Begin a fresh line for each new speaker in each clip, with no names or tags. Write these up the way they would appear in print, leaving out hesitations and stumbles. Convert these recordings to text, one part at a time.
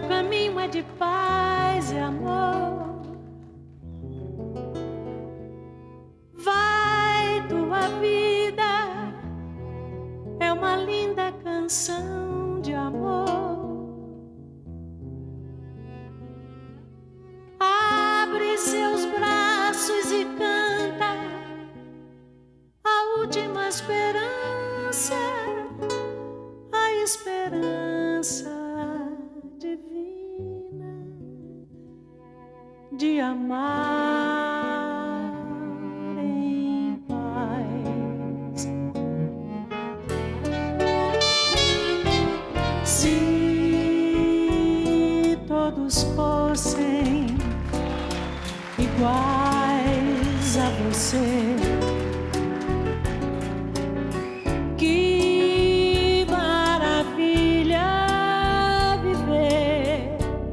caminho é de paz e amor. Vai, tua vida é uma linda canção de amor. Abre seus braços e canta a última esperança, a esperança divina de amar em paz. Se todos fossem iguais a você, que maravilha viver.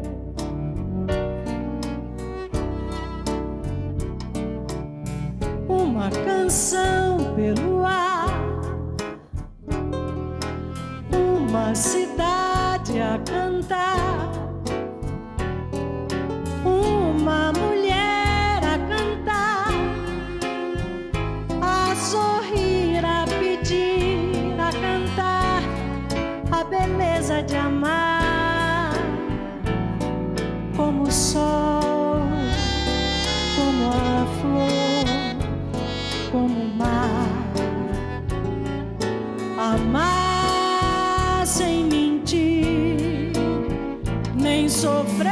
Uma canção pelo ar, uma cidade a cantar, uma mulher a cantar, a sorrir, a pedir, a cantar a beleza de amar, como o sol, como a flor, como o mar. Amar sem mentir, nem sofrer